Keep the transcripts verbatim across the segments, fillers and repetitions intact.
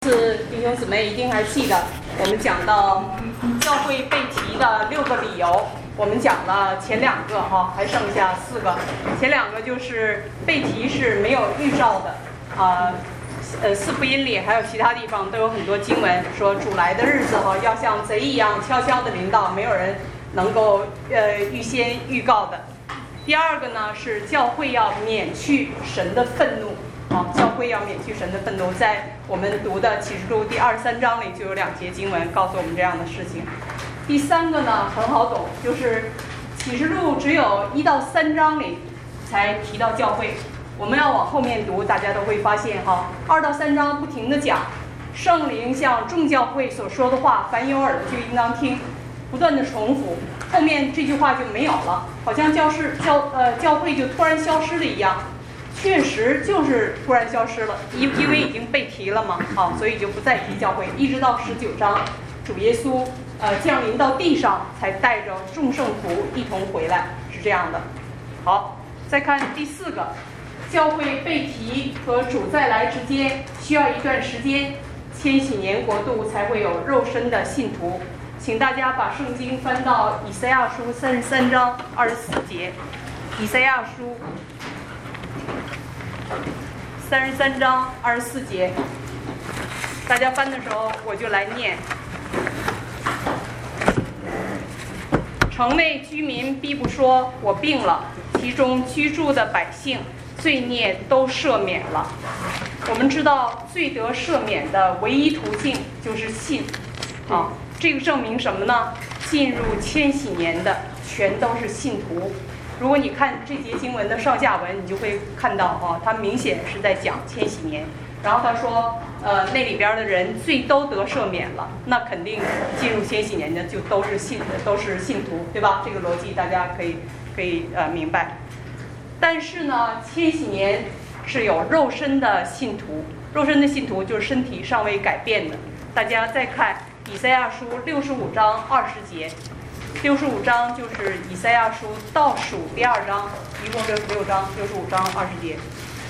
是弟兄姊妹一定还记得，我们讲到教会被提的六个理由，我们讲了前两个哈，还剩下四个。前两个就是被提是没有预兆的，啊、呃，呃，四福音里还有其他地方都有很多经文说主来的日子哈，要像贼一样悄悄的临到，没有人能够呃预先预告的。第二个呢是教会要免去神的愤怒。啊，教会要免去神的愤怒，在我们读的启示录第二十三章里就有两节经文告诉我们这样的事情。第三个呢很好懂，就是启示录只有一到三章里才提到教会，我们要往后面读，大家都会发现哈，二到三章不停地讲圣灵向众教会所说的话，凡有耳的就应当听，不断的重复，后面这句话就没有了，好像教室教呃教会就突然消失了一样。确实就是突然消失了，因因为已经被提了嘛，好，所以就不再提教会，一直到十九章，主耶稣呃降临到地上，才带着众圣徒一同回来，是这样的。好，再看第四个，教会被提和主再来之间需要一段时间，千禧年国度才会有肉身的信徒。请大家把圣经翻到以赛亚书三十三章二十四节，以赛亚书三十三章二十四节，大家翻的时候我就来念。城内居民必不说我病了，其中居住的百姓罪孽都赦免了。我们知道罪得赦免的唯一途径就是信啊，这个证明什么呢？进入千禧年的全都是信徒。如果你看这节经文的上下文，你就会看到哈、哦，它明显是在讲千禧年。然后他说，呃，那里边的人罪都得赦免了，那肯定进入千禧年的就都是信，都是信徒，对吧？这个逻辑大家可以可以呃明白。但是呢，千禧年是有肉身的信徒，肉身的信徒就是身体尚未改变的。大家再看以赛亚书六十五章二十节。六十五章就是以赛亚书倒数第二章，一共六十六章，六十五章二十节。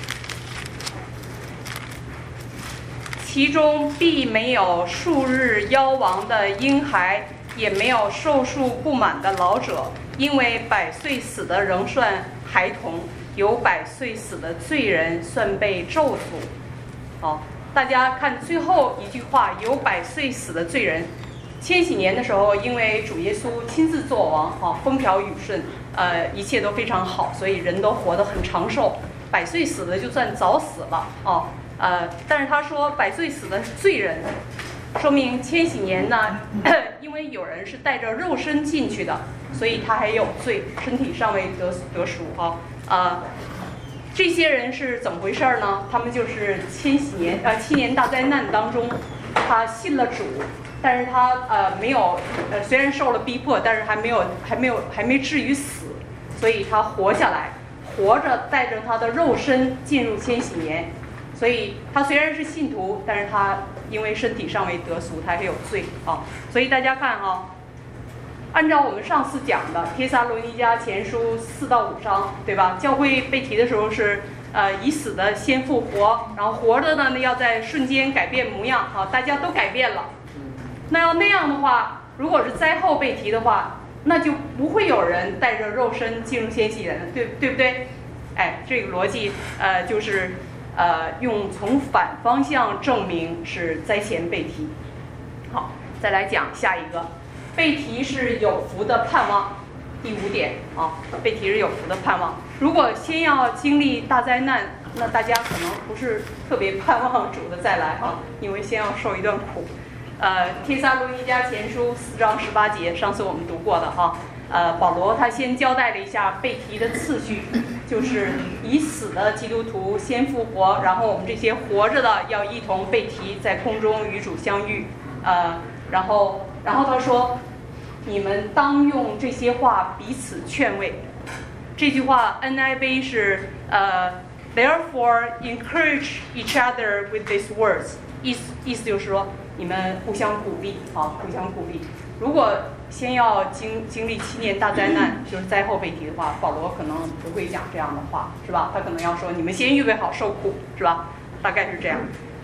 其中必没有数日夭亡的婴孩，也没有寿数不满的老者，因为百岁死的仍算孩童，有百岁死的罪人算被咒诅。好，大家看最后一句话，有百岁死的罪人。千禧年的时候，因为主耶稣亲自做王，哈，风调雨顺，呃，一切都非常好，所以人都活得很长寿。百岁死的就算早死了，哦，呃，但是他说百岁死的是罪人，说明千禧年呢，因为有人是带着肉身进去的，所以他还有罪，身体尚未得得赎，哈，呃，这些人是怎么回事呢？他们就是千禧年呃七年大灾难当中，他信了主。但是他呃没有呃虽然受了逼迫，但是还没有还没有还没至于死，所以他活下来，活着带着他的肉身进入千禧年，所以他虽然是信徒，但是他因为身体尚未得赎，他还有罪啊。所以大家看哈、啊，按照我们上次讲的帖撒罗尼迦前书四到五章，对吧？教会被提的时候是。呃，已死的先复活，然后活着的呢要在瞬间改变模样，好，大家都改变了。那要那样的话，如果是灾后被提的话，那就不会有人带着肉身进入千禧年，对对不对？哎，这个逻辑呃就是呃用从反方向证明是灾前被提。好，再来讲下一个，被提是有福的盼望。第五点啊，被提是有福的盼望。如果先要经历大灾难，那大家可能不是特别盼望主的再来啊，因为先要受一段苦。呃，帖撒罗尼迦前书四章十八节，上次我们读过的哈。呃，保罗他先交代了一下被提的次序，就是已死的基督徒先复活，然后我们这些活着的要一同被提，在空中与主相遇。呃，然后，然后他说。你们当用这些话彼此劝慰。这句话 N I V 是呃 ，Therefore encourage each other with these words。意思意思就是说，你们互相鼓励，啊，互相鼓励。如果先要经经历七年大灾难，就是灾后被提的话，保罗可能不会讲这样的话，是吧？他可能要说，你们先预备好受苦，是吧？大概是这样。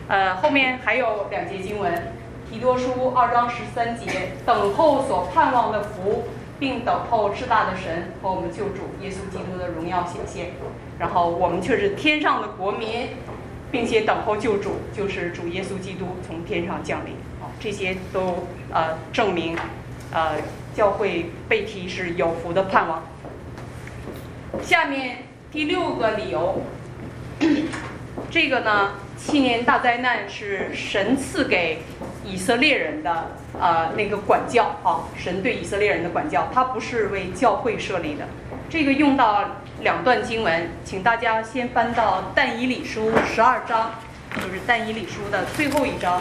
呃，后面还有两节经文，提多书二章十三节，等候所盼望的福，并等候至大的神和我们救主耶稣基督的荣耀显现。然后我们却是天上的国民，并且等候救主，就是主耶稣基督从天上降临。啊，这些都呃证明，呃教会被提是有福的盼望。下面第六个理由，这个呢，七年大灾难是神赐给以色列人的呃那个管教啊，神对以色列人的管教，它不是为教会设立的。这个用到两段经文，请大家先翻到但以理书十二章，就是但以理书的最后一章。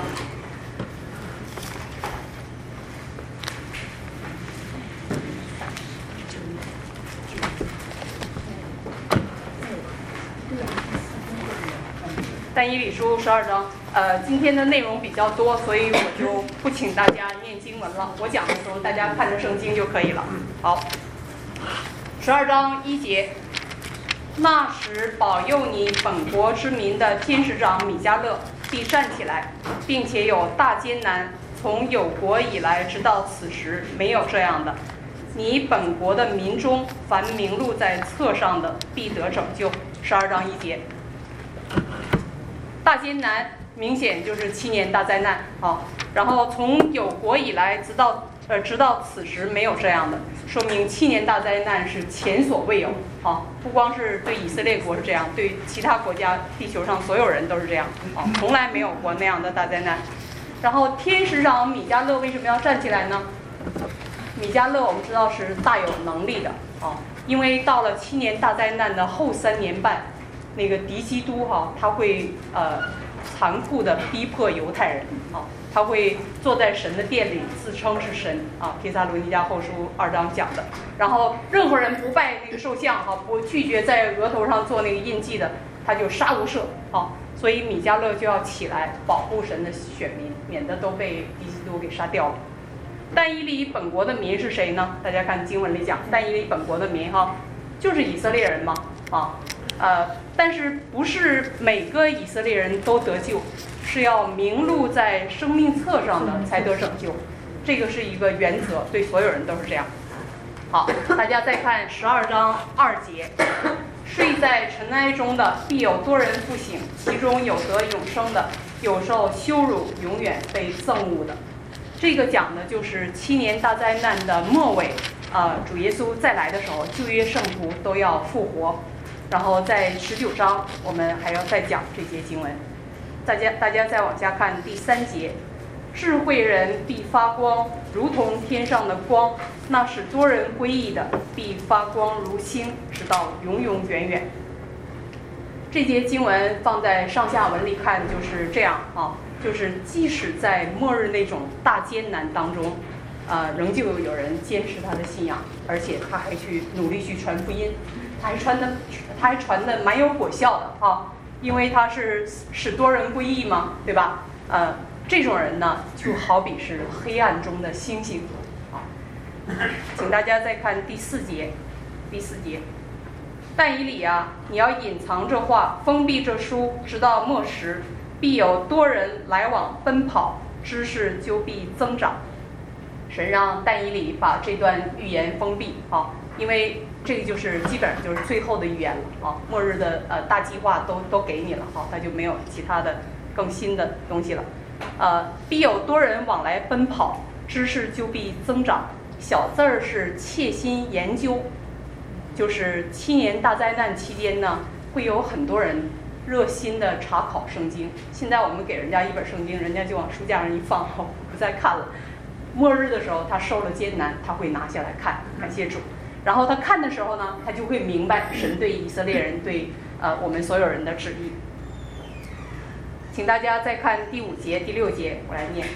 但以理书十二章，呃，今天的内容比较多，所以我就不请大家念经文了。我讲的时候，大家看着圣经就可以了。好，十二章一节，那时保佑你本国之民的天使长米迦勒必站起来，并且有大艰难，从有国以来直到此时没有这样的。你本国的民中，凡名录在册上的，必得拯救。十二章一节。大艰难明显就是七年大灾难啊，然后从有国以来直到呃直到此时没有这样的，说明七年大灾难是前所未有啊，不光是对以色列国是这样，对其他国家地球上所有人都是这样啊，从来没有过那样的大灾难。然后天使长米迦勒为什么要站起来呢？米迦勒我们知道是大有能力的啊，因为到了七年大灾难的后三年半。那个敌基督哈、啊，他会呃残酷的逼迫犹太人啊，他会坐在神的殿里自称是神啊，帖撒罗尼迦后书二章讲的。然后任何人不拜那个兽像哈、啊，不拒绝在额头上做那个印记的，他就杀无赦啊。所以米迦勒就要起来保护神的选民，免得都被敌基督给杀掉了。但以理本国的民是谁呢？大家看经文里讲，但以理本国的民哈、啊，就是以色列人嘛啊。呃，但是不是每个以色列人都得救，是要名录在生命册上的才得拯救，这个是一个原则，对所有人都是这样。好，大家再看十二章二节，睡在尘埃中的必有多人复醒，其中有得永生的，有受羞辱，永远被憎恶的。这个讲的就是七年大灾难的末尾，呃，主耶稣再来的时候，旧约圣徒都要复活。然后在十九章，我们还要再讲这些经文。大家大家再往下看第三节，智慧人必发光，如同天上的光；那使多人归义的，必发光如星，直到永永远远。这节经文放在上下文里看就是这样啊，就是即使在末日那种大艰难当中，呃，仍旧有人坚持他的信仰，而且他还去努力去传福音。他还传的，他还传的蛮有果效的啊，因为他是使多人归义嘛，对吧？呃，这种人呢，就好比是黑暗中的星星啊。请大家再看第四节，第四节，但以理啊，你要隐藏这话，封闭这书，直到末时，必有多人来往奔跑，知识就必增长。神让但以理把这段预言封闭啊，因为这个就是基本上就是最后的预言了啊，末日的呃大计划都都给你了啊，他就没有其他的更新的东西了。呃，必有多人往来奔跑，知识就必增长。小字儿是切心研究，就是七年大灾难期间呢，会有很多人热心的查考圣经。现在我们给人家一本圣经，人家就往书架上一放，不再看了。末日的时候，他受了艰难，他会拿下来看，感谢主。然后他看的时候呢，他就会明白神对以色列人对呃我们所有人的旨意。请大家再看第五节、第六节，我来念。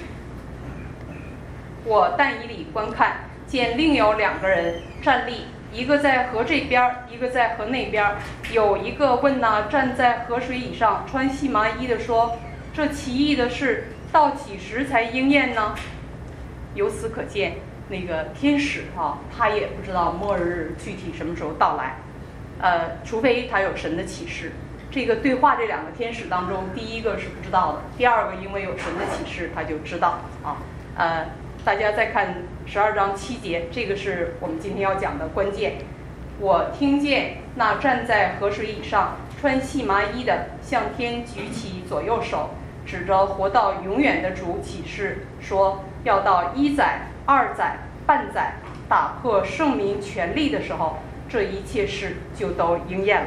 我但以理观看，见另有两个人站立，一个在河这边，一个在河那边。有一个问那站在河水以上穿细麻衣的说：“这奇异的事到几时才应验呢？”由此可见，那个天使啊，他也不知道末日具体什么时候到来，呃，除非他有神的启示。 这个对话这两个天使当中，第一个是不知道的，第二个因为有神的启示，他就知道啊。呃，大家再看十二章七节，这个是我们今天要讲的关键。我听见那站在河水以上，穿细麻衣的，向天举起左右手，指着活到永远的主启示说，要到一载、二载、半载，打破圣民权力的时候，这一切事就都应验了。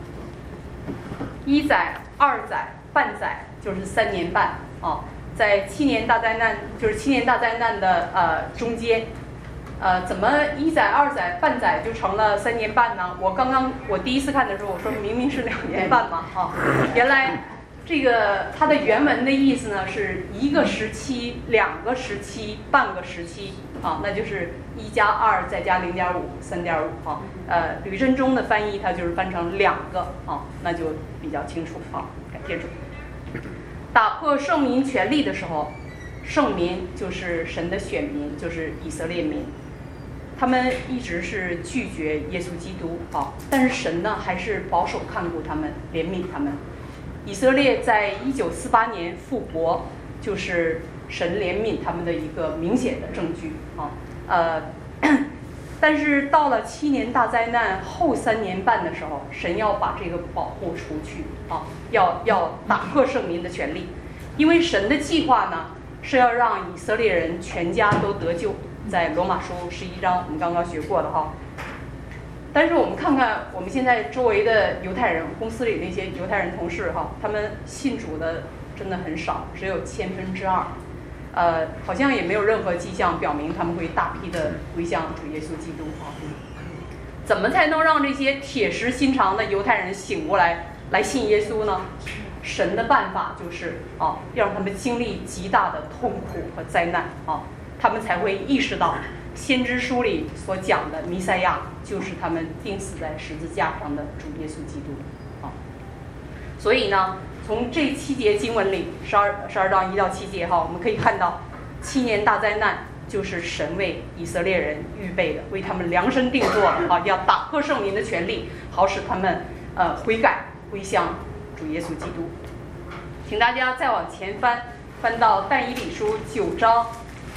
一载、二载、半载就是三年半啊，在七年大灾难，就是七年大灾难的呃中间，呃，怎么一载、二载、半载就成了三年半呢？我刚刚我第一次看的时候，我说明明是两年半嘛，啊，原来这个它的原文的意思呢是一个时期、两个时期、半个时期啊，那就是一加二再加零点五，三点五啊。呃，吕振中的翻译它就是翻成两个啊，那就比较清楚啊。感谢主。打破圣民权力的时候，圣民就是神的选民，就是以色列民，他们一直是拒绝耶稣基督啊，但是神呢还是保守看顾他们，怜悯他们。以色列在一九四八年复国，就是神怜悯他们的一个明显的证据啊。呃，但是到了七年大灾难后三年半的时候，神要把这个保护除去啊，要要打破圣民的权利，因为神的计划呢是要让以色列人全家都得救，在罗马书十一章我们刚刚学过的哈。但是我们看看我们现在周围的犹太人，公司里那些犹太人同事哈，他们信主的真的很少，只有千分之二，呃，好像也没有任何迹象表明他们会大批的归向主耶稣基督啊。怎么才能让这些铁石心肠的犹太人醒过来，来信耶稣呢？神的办法就是啊，要让他们经历极大的痛苦和灾难啊，他们才会意识到先知书里所讲的弥赛亚就是他们钉死在十字架上的主耶稣基督啊。所以呢，从这七节经文里，十二十二章一到七节哈，我们可以看到，七年大灾难就是神为以色列人预备的，为他们量身定做的啊，要打破圣民的权利，好使他们呃悔改归向主耶稣基督。请大家再往前翻，翻到但以理书九章。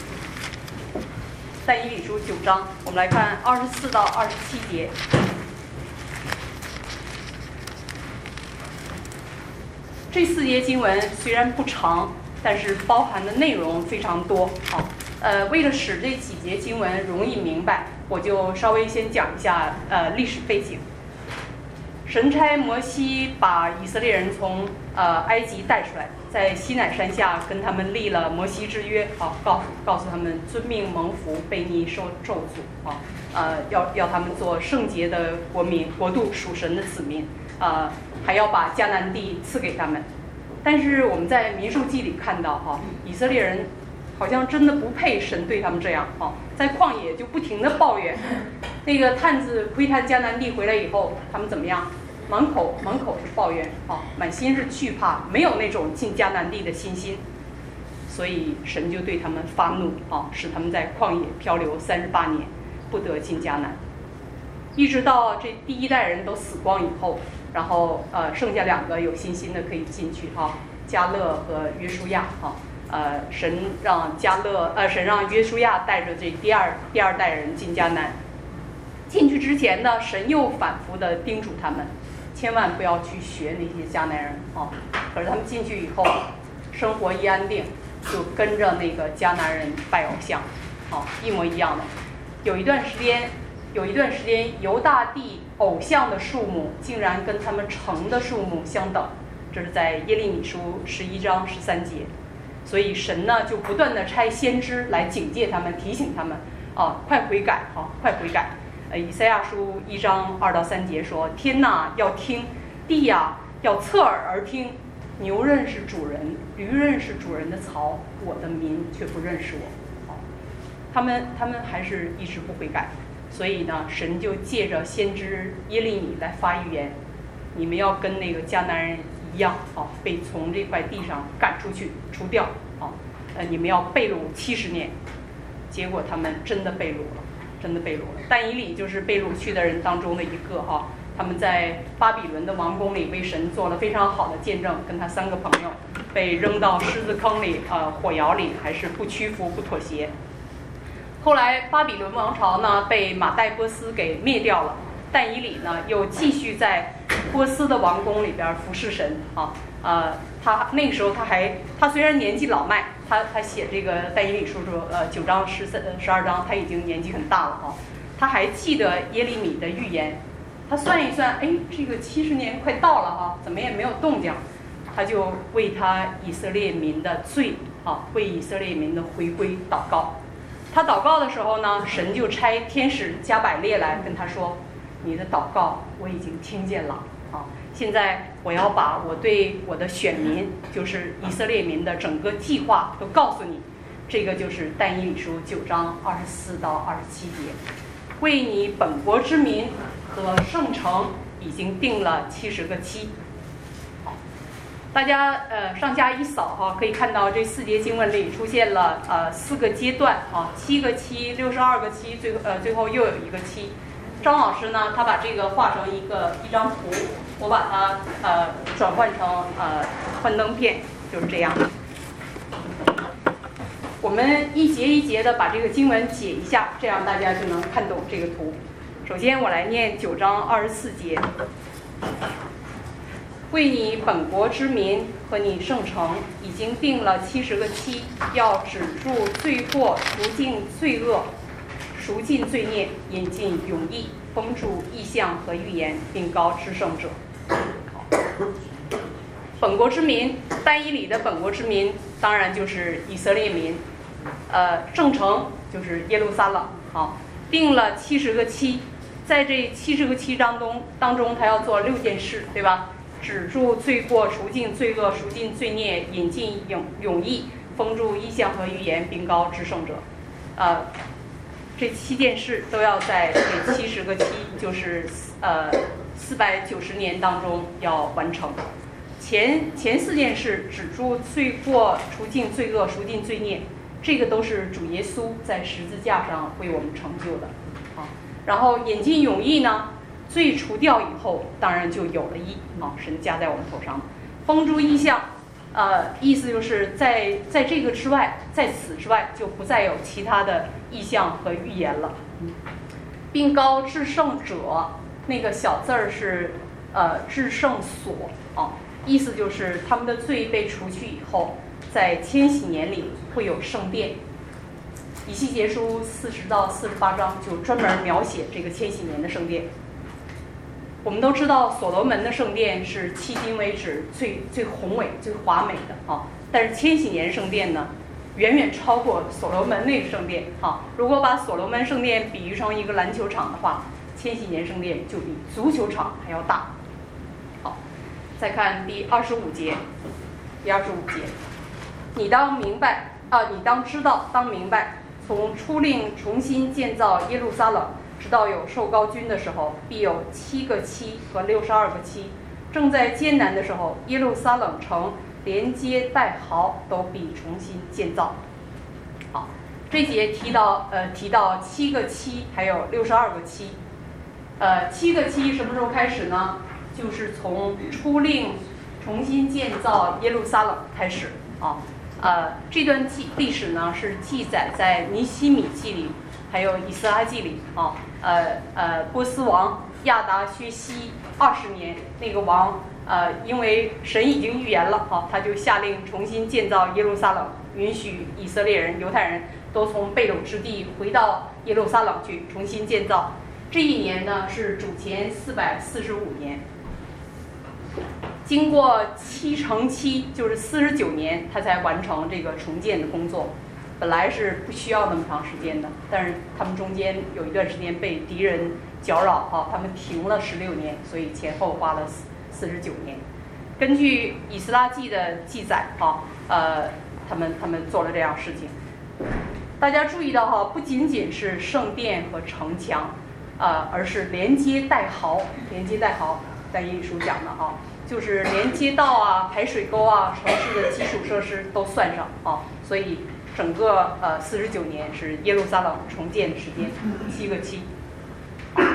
但以理书九章，我们来看二十四到二十七节。这四节经文虽然不长，但是包含的内容非常多。好，呃，为了使这几节经文容易明白，我就稍微先讲一下呃历史背景。神差摩西把以色列人从呃埃及带出来，在西乃山下跟他们立了摩西之约，好，告诉告诉他们遵命蒙福，悖逆受咒诅，啊，呃，要要他们做圣洁的国民，国度属神的子民，呃，还要把迦南地赐给他们。但是我们在民数记里看到，哈，以色列人好像真的不配神对他们这样，哈，在旷野就不停的抱怨。那个探子窥探迦南地回来以后，他们怎么样？满口满口是抱怨，啊，满心是惧怕，没有那种进迦南地的信心，所以神就对他们发怒，啊，使他们在旷野漂流三十八年，不得进迦南，一直到这第一代人都死光以后，然后呃剩下两个有信心的可以进去，哈，迦勒和约书亚，哈，呃神让迦勒呃神让约书亚带着这第二第二代人进迦南。进去之前呢，神又反复的叮嘱他们，千万不要去学那些迦南人啊。可是他们进去以后，生活一安定，就跟着那个迦南人拜偶像，啊，一模一样的。有一段时间，有一段时间，犹大地偶像的数目竟然跟他们城的数目相等，这是在耶利米书十一章十三节。所以神呢，就不断的差先知来警戒他们，提醒他们，啊，快悔改，啊，快悔改。呃，以赛亚书一章二到三节说：“天哪，要听；地呀，要侧耳而听。牛认识主人，驴认识主人的槽，我的民却不认识我。”哦，他们他们还是一直不悔改，所以呢，神就借着先知耶利米来发预言：你们要跟那个迦南人一样，哦，被从这块地上赶出去，除掉，哦，呃，你们要被掳七十年。结果他们真的被掳了。真的被掳了，但以理就是被掳去的人当中的一个哈， 他们在巴比伦的王宫里为神做了非常好的见证，跟他三个朋友被扔到狮子坑里，呃，火窑里，还是不屈服、不妥协。后来巴比伦王朝呢被马代波斯给灭掉了，但以理呢又继续在波斯的王宫里边服侍神啊。呃，他那个时候他还他虽然年纪老迈，他他写这个但以理书说，呃，九章十三十二章，他已经年纪很大了哈、啊，他还记得耶利米的预言，他算一算，哎，这个七十年快到了哈、啊，怎么也没有动静，他就为他以色列民的罪啊，为以色列民的回归祷告。他祷告的时候呢，神就差天使加百列来跟他说：“你的祷告我已经听见了啊，现在我要把我对我的选民，就是以色列民的整个计划都告诉你。这个就是但以理书九章二十四到二十七节，为你本国之民和圣城已经定了七十个期。”大家呃上下一扫哈、啊，可以看到这四节经文里出现了呃四个阶段啊，七个期，六十二个期，最呃最后又有一个期。张老师呢，他把这个画成一个一张图，我把它呃转换成呃幻灯片，就是这样。我们一节一节的把这个经文解一下，这样大家就能看懂这个图。首先我来念九章二十四节。为你本国之民和你圣城已经定了七十个期，要止住罪过，除尽罪恶，赎尽罪孽，引进永义，封住异象和预言，并高至圣者。本国之民，但以理的本国之民，当然就是以色列民。呃，圣城就是耶路撒冷。好，定了七十个期，在这七十个期当中，当中他要做六件事，对吧？止住罪过，除尽罪恶，赎尽罪孽，引进永永义，封住异象和预言，并高至圣者。呃，这七件事都要在这七十个期，就是呃四百九十年当中要完成。前前四件事，止住罪过，除尽罪恶，赎尽罪孽，这个都是主耶稣在十字架上为我们成就的。啊，然后引进永义呢？罪除掉以后，当然就有了义啊，神加在我们头上。封住异象，呃，意思就是在在这个之外，在此之外就不再有其他的异象和预言了。并高至圣者，那个小字儿是呃至圣所啊，意思就是他们的罪被除去以后，在千禧年里会有圣殿。以西结书四十到四十八章就专门描写这个千禧年的圣殿。我们都知道所罗门的圣殿是迄今为止最最宏伟、最华美的啊，但是千禧年圣殿呢，远远超过所罗门那个圣殿啊。如果把所罗门圣殿比喻成一个篮球场的话，千禧年圣殿就比足球场还要大。好，再看第二十五节，第二十五节，你当明白啊，你当知道，当明白，从出令重新建造耶路撒冷，直到有受膏君的时候，必有七个期和六十二个期。正在艰难的时候，耶路撒冷城连接带壕都必重新建造。好，这节提到呃提到七个期，还有六十二个期。呃，七个期什么时候开始呢？就是从出令重新建造耶路撒冷开始啊。呃，这段记历史呢是记载在尼希米记里，还有以斯拉记里啊。呃呃，波斯王亚达薛西二十年，那个王呃，因为神已经预言了啊，他就下令重新建造耶路撒冷，允许以色列人、犹太人都从被掳之地回到耶路撒冷去重新建造。这一年呢是主前四百四十五年。经过七乘七，就是四十九年，他才完成这个重建的工作。本来是不需要那么长时间的，但是他们中间有一段时间被敌人搅扰哈，他们停了十六年，所以前后花了四十九年。根据以斯拉记的记载哈，呃，他们他们做了这样事情。大家注意到哈，不仅仅是圣殿和城墙，呃，而是连接带壕，连接带壕，但以理书讲的哈。就是连街道啊、排水沟啊、城市的基础设施都算上啊，所以整个呃四十九年是耶路撒冷重建的时间，七个期。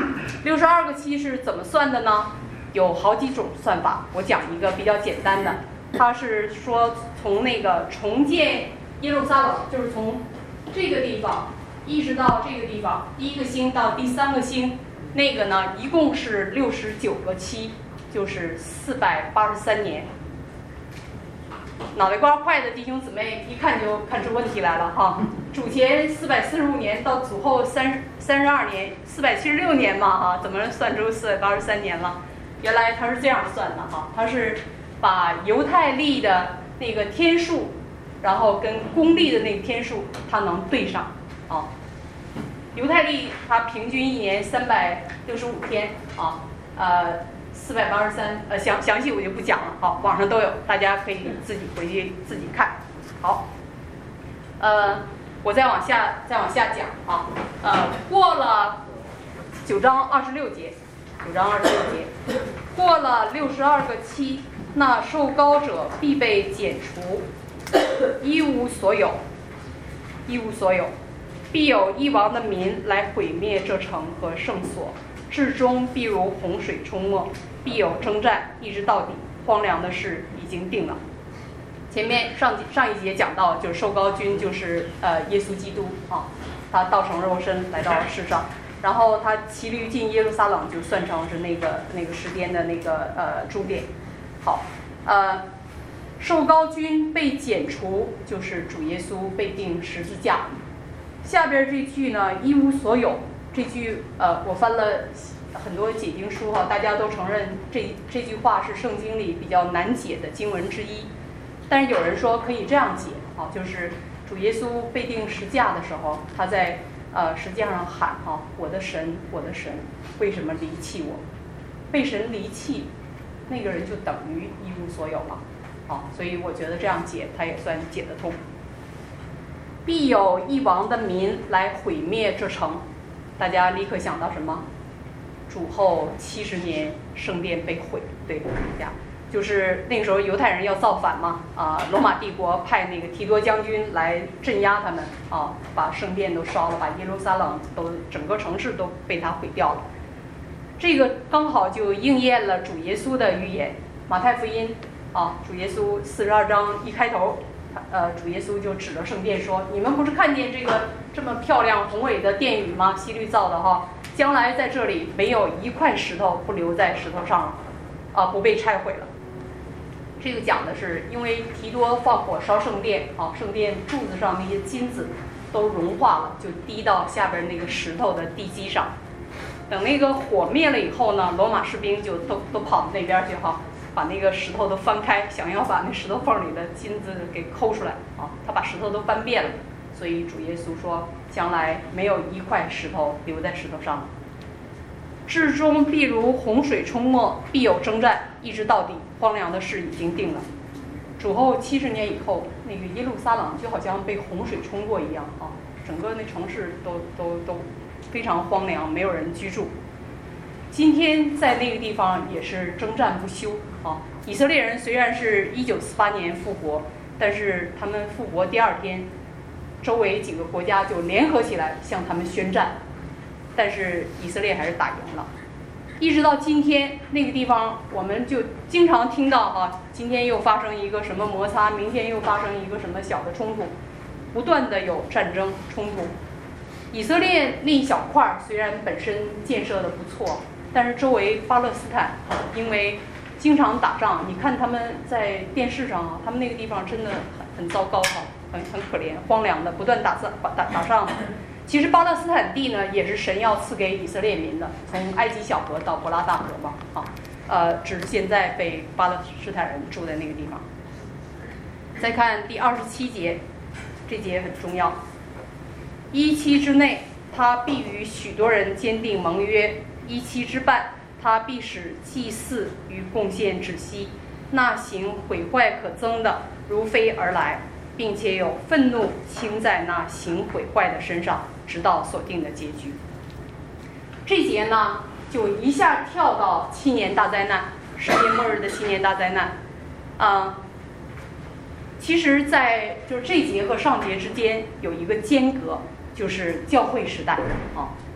六十二个期是怎么算的呢？有好几种算法，我讲一个比较简单的。它是说从那个重建耶路撒冷，就是从这个地方一直到这个地方，第一个星到第三个星，那个呢一共是六十九个期，就是四百八十三年。脑袋瓜快的弟兄姊妹一看就看出问题来了哈。主前四百四十五年到主后三三十二年，四百七十六年嘛哈，怎么算出四百八十三年了？原来它是这样算的哈，它是把犹太历的那个天数，然后跟公历的那个天数，它能对上啊。犹太历它平均一年三百六十五天啊，呃。四百八十三，呃，详详细我就不讲了，好，网上都有，大家可以自己回去自己看。好，呃，我再往下再往下讲啊，呃，过了九章二十六节，九章二十六节，过了六十二个期，那受膏者必被剪除，一无所有，一无所有，必有一王的民来毁灭这城和圣所。至终必如洪水冲没，必有征战，一直到底。荒凉的事已经定了。前面上上一节讲到，就是受膏君就是呃耶稣基督啊，他道成肉身来到世上，然后他骑驴进耶路撒冷，就算成是那个那个时间的那个呃终点。好，呃，受膏君被剪除，就是主耶稣被钉十字架。下边这句呢，一无所有。这句呃，我翻了很多解经书哈，大家都承认这这句话是圣经里比较难解的经文之一。但是有人说可以这样解啊，就是主耶稣被钉十架的时候，他在呃十架上喊哈，我的神，我的神，为什么离弃我？被神离弃，那个人就等于一无所有了。好，所以我觉得这样解，他也算解得通。必有一王的民来毁灭这城。大家立刻想到什么？主后七十年圣殿被毁，对，这样就是那个时候犹太人要造反嘛，啊，罗马帝国派那个提多将军来镇压他们，啊，把圣殿都烧了，把耶路撒冷都整个城市都被他毁掉了。这个刚好就应验了主耶稣的预言，马太福音啊，主耶稣四十二章一开头。呃，主耶稣就指着圣殿说：“你们不是看见这个这么漂亮宏伟的殿宇吗？希律造的哈，将来在这里没有一块石头不留在石头上了，啊，不被拆毁了。”这个讲的是因为提多放火烧圣殿，啊，圣殿柱子上那些金子都融化了，就滴到下边那个石头的地基上。等那个火灭了以后呢，罗马士兵就都都跑到那边去哈。把那个石头都翻开，想要把那石头缝里的金子给抠出来啊！他把石头都翻遍了，所以主耶稣说，将来没有一块石头留在石头上。至终必如洪水冲没，必有征战，一直到底。荒凉的事已经定了。主后七十年以后，那个耶路撒冷就好像被洪水冲过一样啊，整个那城市都都都非常荒凉，没有人居住。今天在那个地方也是征战不休啊！以色列人虽然是一九四八年复国，但是他们复国第二天，周围几个国家就联合起来向他们宣战，但是以色列还是打赢了。一直到今天，那个地方我们就经常听到啊，今天又发生一个什么摩擦，明天又发生一个什么小的冲突，不断的有战争冲突。以色列那一小块虽然本身建设的不错，但是周围巴勒斯坦因为经常打仗，你看他们在电视上啊，他们那个地方真的很很糟糕哈，很很可怜，荒凉的，不断打仗打打仗。其实巴勒斯坦地呢，也是神要赐给以色列民的，从埃及小河到伯拉大河嘛，啊，呃，只是现在被巴勒斯坦人住在那个地方。再看第二十七节，这节很重要。一期之内，他必与许多人坚定盟约。一期之半，他必使祭祀与贡献止息，那行毁坏可憎的如飞而来，并且有愤怒倾在那行毁坏的身上，直到所定的结局。这节呢，就一下跳到七年大灾难，世界末日的七年大灾难。啊、呃，其实，在就是这节和上节之间有一个间隔，就是教会时代啊。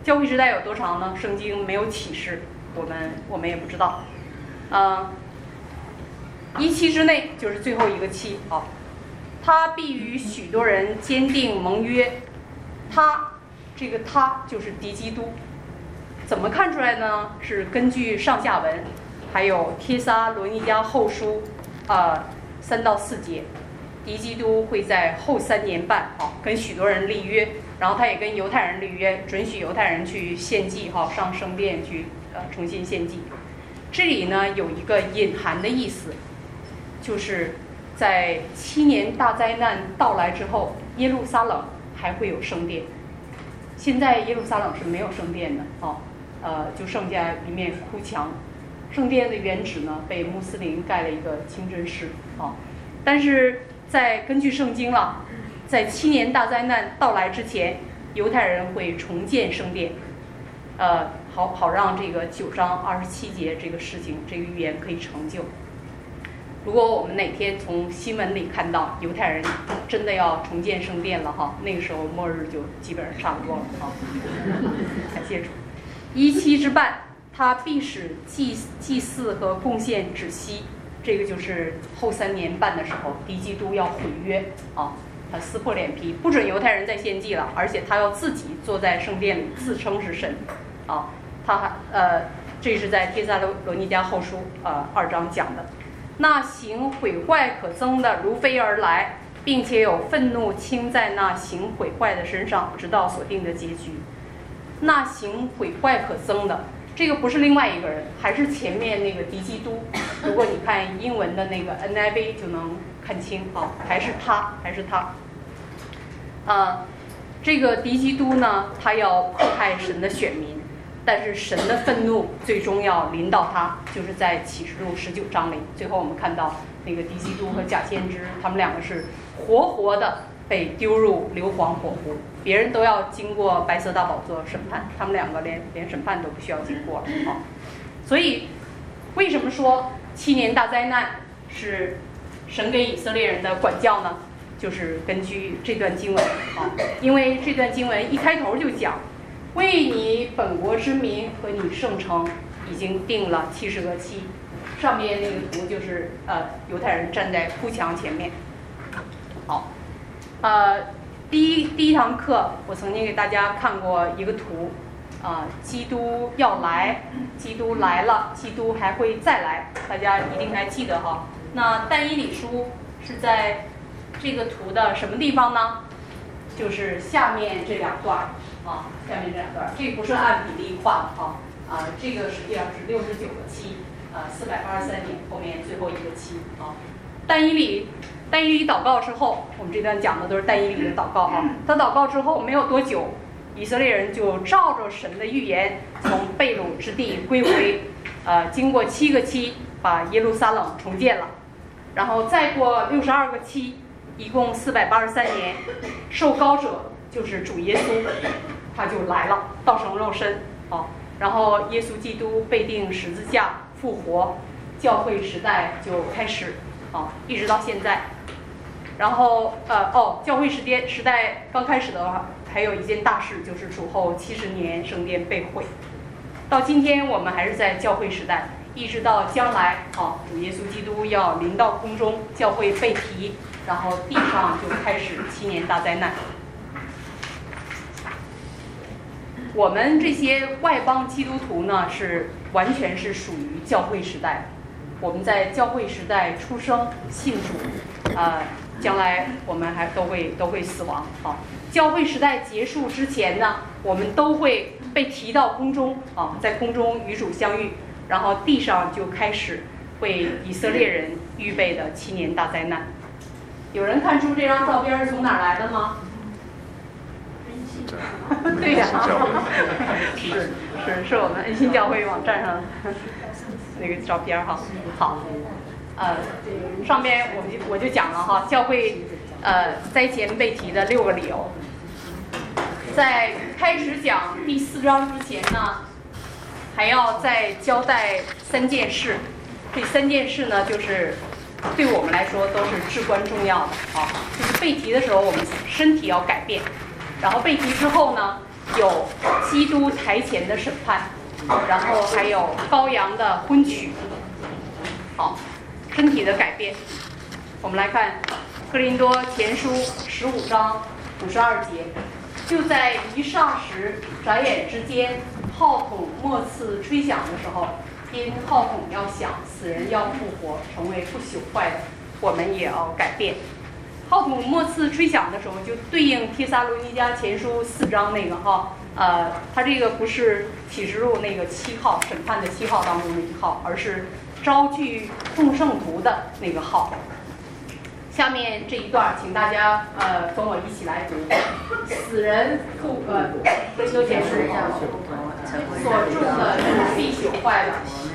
教会时代有多长呢？圣经没有启示，我们我们也不知道。嗯，一期之内就是最后一个期啊，他必与许多人坚定盟约。他这个他就是敌基督，怎么看出来呢？是根据上下文，还有帖撒罗尼迦后书，呃三到四节，敌基督会在后三年半啊跟许多人立约，然后他也跟犹太人立约，准许犹太人去献祭哈，上圣殿去呃重新献祭。这里呢有一个隐含的意思，就是在七年大灾难到来之后，耶路撒冷还会有圣殿。现在耶路撒冷是没有圣殿的啊，呃，就剩下一面哭墙。圣殿的原址呢，被穆斯林盖了一个清真寺啊。但是在根据圣经了，在七年大灾难到来之前，犹太人会重建圣殿，呃，好好让这个九章二十七节这个事情这个预言可以成就。如果我们哪天从新闻里看到犹太人真的要重建圣殿了哈，那个时候末日就基本上差不多了哈。感谢主。一期之半，他必使祭祭祀和贡献止息，这个就是后三年半的时候，敌基督要毁约啊，他撕破脸皮，不准犹太人再献祭了，而且他要自己坐在圣殿里自称是神啊。他还呃，这是在帖撒罗尼迦后书呃二章讲的。那行毁坏可憎的如飞而来，并且有愤怒倾在那行毁坏的身上，直到所定的结局。那行毁坏可憎的，这个不是另外一个人，还是前面那个敌基督。如果你看英文的那个 N I V 就能看清啊，还是他，还是他。呃，这个敌基督呢，他要迫害神的选民。但是神的愤怒最终要临到他，就是在启示录十九章里，最后我们看到那个敌基督和假先知，他们两个是活活的被丢入硫磺火湖，别人都要经过白色大宝座审判，他们两个连连审判都不需要经过了啊。所以为什么说七年大灾难是神给以色列人的管教呢？就是根据这段经文啊，因为这段经文一开头就讲，为你本国之民和你圣城已经定了七十个期。上面那个图就是呃犹太人站在哭墙前面。好，呃第一第一堂课我曾经给大家看过一个图，啊、呃、基督要来，基督来了，基督还会再来，大家一定还记得哈。那但以理书是在这个图的什么地方呢？就是下面这两段。啊，下面这两段，这不是按比例画的啊，啊，这个实际上是六十九个期，呃，四百八十三年后面最后一个期啊。但以理，但以理祷告之后，我们这段讲的都是但以理的祷告啊。他祷告之后没有多久，以色列人就照着神的预言，从被掳之地归回，呃，经过七个期，把耶路撒冷重建了，然后再过六十二个期，一共四百八十三年，受膏者就是主耶稣。他就来了，道成肉身啊，然后耶稣基督被钉十字架复活，教会时代就开始啊，一直到现在。然后呃哦，教会时间时代刚开始的话，还有一件大事，就是主后七十年圣殿被毁。到今天我们还是在教会时代，一直到将来啊，主耶稣基督要临到空中，教会被提，然后地上就开始七年大灾难。我们这些外邦基督徒呢，是完全是属于教会时代。我们在教会时代出生信主，呃，将来我们还都会都会死亡啊。教会时代结束之前呢，我们都会被提到空中啊，在空中与主相遇，然后地上就开始为以色列人预备的七年大灾难。有人看出这张照片是从哪儿来的吗？对呀、啊，是是是我们恩心教会网站上那个照片哈。好，呃，上边我就我就讲了哈，教会呃灾前被提的六个理由。在开始讲第四章之前呢，还要再交代三件事。这三件事呢，就是对我们来说都是至关重要的啊。就是被提的时候，我们身体要改变。然后被提之后呢， 有基督台前的审判，然后还有羔羊的婚娶。好，身体的改变，我们来看哥林多前书十五章五十二节，就在一霎时眨眼之间，号筒末次吹响的时候，因号筒要响，死人要复活，成为不朽坏的，我们也要改变。号筒末次吹响的时候，就对应帖撒罗尼迦前书四章那个哈，呃，它这个不是启示录那个七号审判的七号当中的一号，而是招聚众圣徒的那个号。下面这一段，请大家呃跟我一起来读：死人复呃，这就解释一下，所种的是必朽坏的。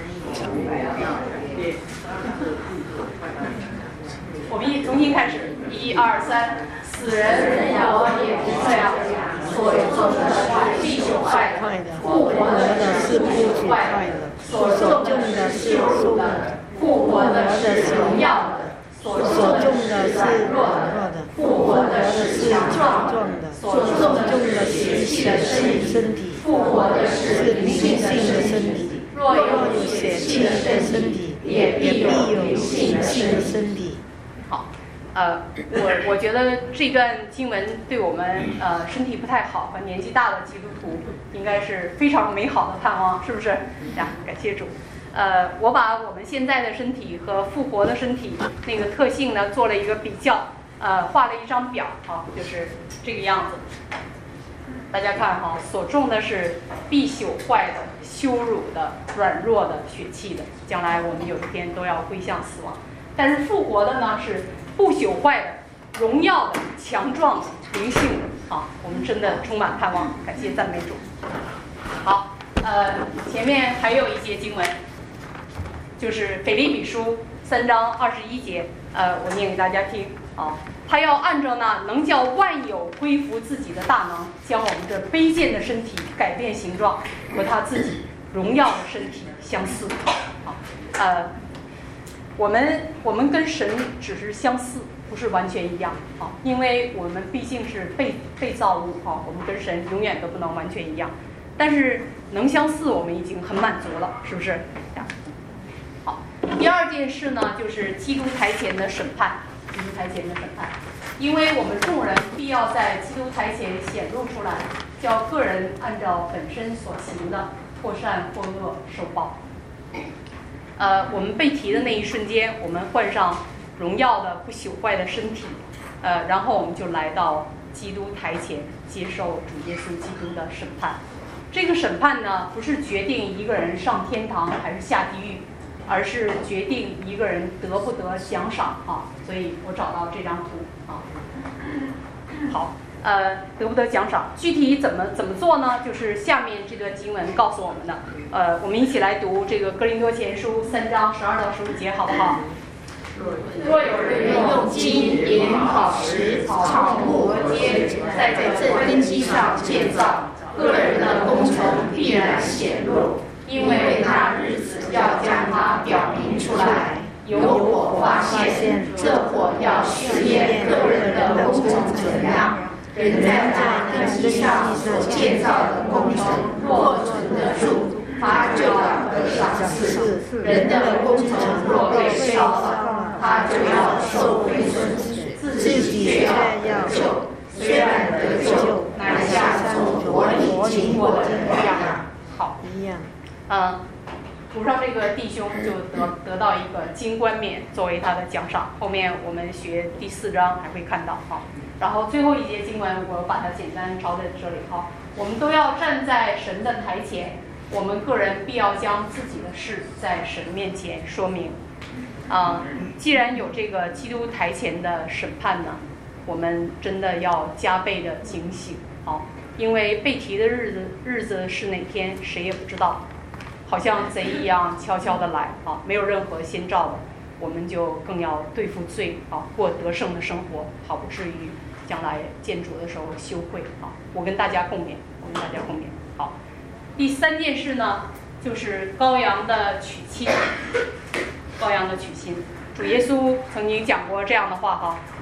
我们一重新开始，一二三，死人我也不这样，所种的是必朽坏的，复活的是不朽坏的，所种的是属的，复活的是荣耀的。所种的是弱的，复活的是强壮的；所种的是血气的身体，复活的是灵性的身体。若有血气的身体，也必有灵性的身体。好，呃，我我觉得这段经文对我们呃身体不太好和年纪大的基督徒，应该是非常美好的盼望，是不是？呀，感谢主。呃，我把我们现在的身体和复活的身体那个特性呢做了一个比较，呃，画了一张表啊，就是这个样子。大家看哈，所种的是必朽坏的、羞辱的、软弱的、血气的，将来我们有一天都要归向死亡。但是复活的呢是不朽坏的、荣耀的、强壮的、灵性的啊，我们真的充满盼望，感谢赞美主。好，呃，前面还有一节经文。就是腓立比书三章二十一节，呃，我念给大家听啊。他要按照那能叫万有归服自己的大能，将我们这卑贱的身体改变形状，和他自己荣耀的身体相似。啊，呃，我们我们跟神只是相似，不是完全一样啊，因为我们毕竟是被被造物啊，我们跟神永远都不能完全一样。但是能相似，我们已经很满足了，是不是？好，第二件事呢，就是基督台前的审判。基督台前的审判，因为我们众人必要在基督台前显露出来，叫个人按照本身所行的，或善或恶受报。呃，我们被提的那一瞬间，我们换上荣耀的不朽坏的身体，呃，然后我们就来到基督台前，接受主耶稣基督的审判。这个审判呢，不是决定一个人上天堂还是下地狱，而是决定一个人得不得奖赏啊。所以我找到这张图啊。好，呃，得不得奖赏？具体怎么怎么做呢？就是下面这段经文告诉我们的。呃，我们一起来读这个哥林多前书三章十二到十五节，好不好？若有人用金银宝石草木皆在这根基上建造，个人的工程必然显露，因为那日子要将它表明出来。有我发现，这火要试验个人的工程怎样。人在那根基上所建造的工程若存得住，他就要得赏赐；人的工程若被烧了，他就要受亏损，自己却要得救。虽然得救，乃像从火里经过的一样。好，一样。嗯，图上这个弟兄就得得到一个金冠冕作为他的奖赏。后面我们学第四章还会看到哈。然后最后一节经文，我把它简单抄在这里哈。我们都要站在神的台前，我们个人必要将自己的事在神面前说明。啊、嗯，既然有这个基督台前的审判呢，我们真的要加倍的警醒，好，因为被提的日子日子是哪天，谁也不知道，好像贼一样悄悄的来，啊，没有任何先兆的，我们就更要对付罪，啊，过得胜的生活，好不至于将来见主的时候羞愧，啊，我跟大家共勉，我跟大家共勉。好，第三件事呢，就是羔羊的娶亲，羔羊的娶亲。主耶稣曾经讲过这样的话哈，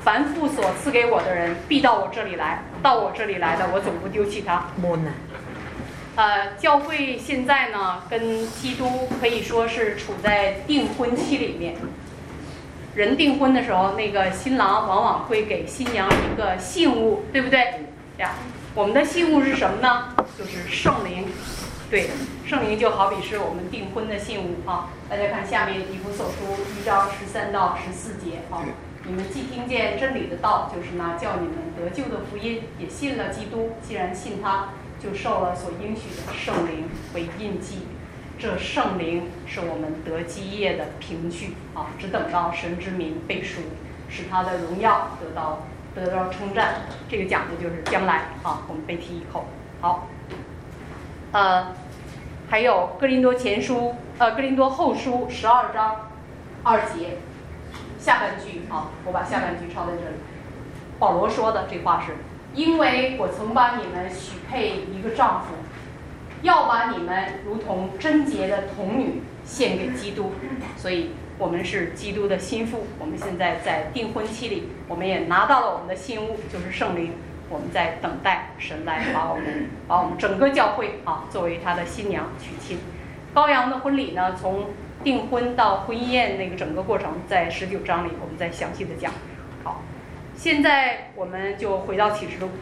凡父所赐给我的人，必到我这里来；到我这里来的，我总不丢弃他。呃，教会现在呢，跟基督可以说是处在订婚期里面。人订婚的时候，那个新郎往往会给新娘一个信物，对不对呀？我们的信物是什么呢？就是圣灵。对，圣灵就好比是我们订婚的信物啊。大家看下面以弗所书一章十三到十四节啊。你们既听见真理的道，就是那叫你们得救的福音，也信了基督。既然信他，就受了所应许的圣灵为印记。这圣灵是我们得基业的凭据啊，只等到神之名被赎，使他的荣耀得到得到称赞。这个讲的就是将来啊，我们被提以后。好，呃，还有哥林多前书呃哥林多后书十二章二节下半句啊，我把下半句抄在这里。保罗说的这话是：因为我曾把你们许配一个丈夫，要把你们如同贞洁的童女献给基督。所以我们是基督的心腹，我们现在在订婚期里，我们也拿到了我们的信物，就是圣灵。我们在等待神来把我们把我们整个教会啊作为他的新娘娶亲。羔羊的婚礼呢，从订婚到婚宴那个整个过程，在十九章里我们再详细的讲。好，现在我们就回到启示录，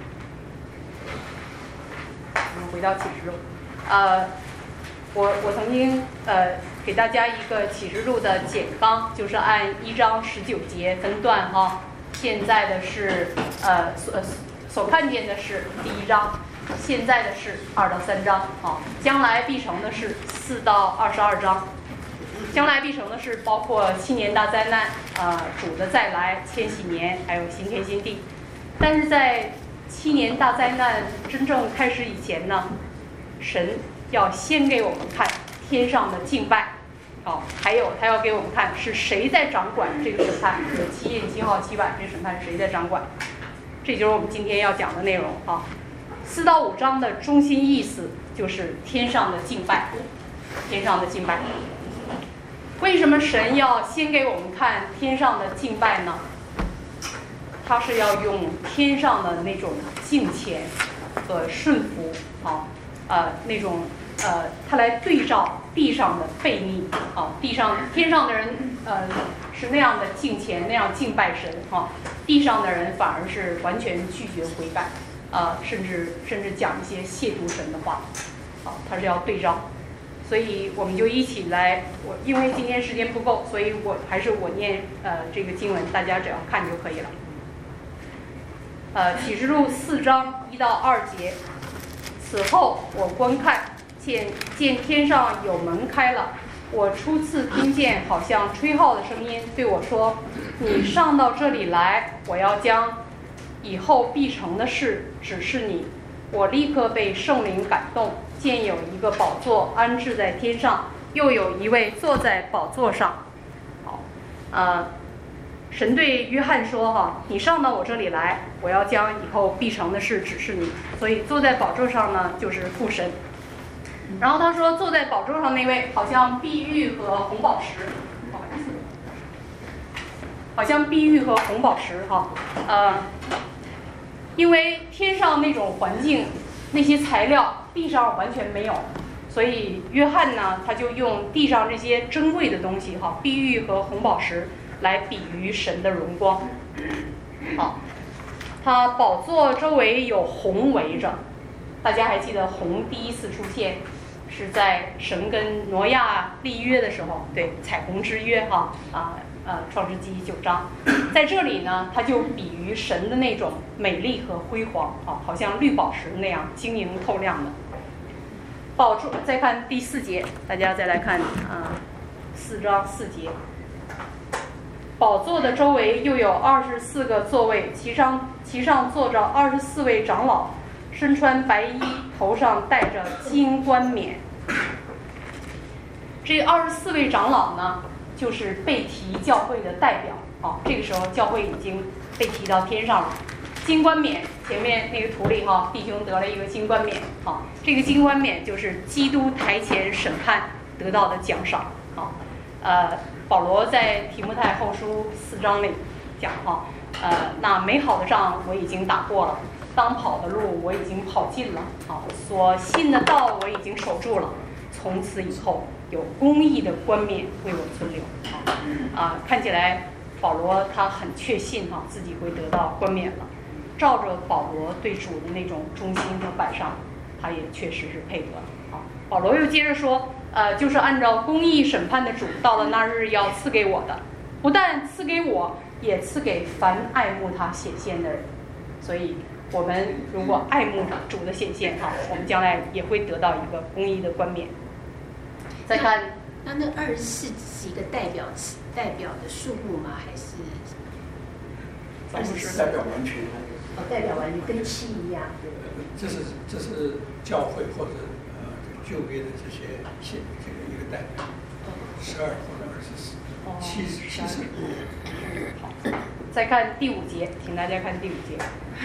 我们回到启示录。呃，我我曾经呃给大家一个启示录的简纲，就是按一章十九节分段哈。现在的是呃所所看见的是第一章，现在的是二到三章啊，将来必成的是四到二十二章。将来必成的是包括七年大灾难，呃，主的再来，千禧年，还有新天新地。但是在七年大灾难真正开始以前呢，神要先给我们看天上的敬拜，哦，还有他要给我们看是谁在掌管这个审判，有七印七号七版，这审判是谁在掌管？这就是我们今天要讲的内容啊。四到五章的中心意思就是天上的敬拜，天上的敬拜。为什么神要先给我们看天上的敬拜呢？他是要用天上的那种敬虔和顺服啊，呃，那种呃，他来对照地上的悖逆啊，地上天上的人呃是那样的敬虔，那样敬拜神啊，地上的人反而是完全拒绝悔改，呃，甚至甚至讲一些亵渎神的话，啊，他是要对照。所以我们就一起来，我因为今天时间不够，所以我还是我念呃这个经文，大家只要看就可以了。呃，启示录四章一到二节，此后我观看，见见天上有门开了，我初次听见好像吹号的声音对我说：“你上到这里来，我要将以后必成的事指示你。”我立刻被圣灵感动。见有一个宝座安置在天上，又有一位坐在宝座上。好，呃，神对约翰说：“哈，你上到我这里来，我要将以后必成的事指示你。”所以坐在宝座上呢，就是父神。然后他说，坐在宝座上那位好像碧玉和红宝石，不好意思，好像碧玉和红宝石哈，呃，因为天上那种环境，那些材料。地上完全没有，所以约翰呢，他就用地上这些珍贵的东西哈，碧玉和红宝石来比喻神的荣光。好，他宝座周围有红围着，大家还记得红第一次出现是在神跟挪亚立约的时候，对，彩虹之约哈啊呃创世纪九章，在这里呢，它就比喻神的那种美丽和辉煌啊，好像绿宝石那样晶莹透亮的。宝座，再看第四节，大家再来看啊，四章四节。宝座的周围又有二十四个座位，其上其上坐着二十四位长老，身穿白衣，头上戴着金冠冕。这二十四位长老呢，就是被提教会的代表。哦，这个时候教会已经被提到天上了。金冠冕前面那个图里哈，弟兄得了一个金冠冕，啊，这个金冠冕就是基督台前审判得到的奖赏，啊，呃，保罗在提摩太后书四章里讲哈， 呃，那美好的仗我已经打过了，当跑的路我已经跑尽了，啊，所信的道我已经守住了，从此以后有公义的冠冕为我存留。啊，啊，看起来保罗他很确信哈、啊、自己会得到冠冕了，照着保罗对主的那种忠心和摆上，他也确实是配得了。啊，保罗又接着说，呃，就是按照公义审判的主，到了那日要赐给我的，不但赐给我，也赐给凡爱慕他显现的人。所以我们如果爱慕主的显现哈，我们将来也会得到一个公义的冠冕。再看， 那那二十四是一个代表代表的数目吗？还是二十四代表完全？ 哦，代表完全跟七一样。 这是这是教会或者呃旧约的这些信这个一个代表，十二或者二十四，七十七十。 好，再看第五节，请大家看第五节。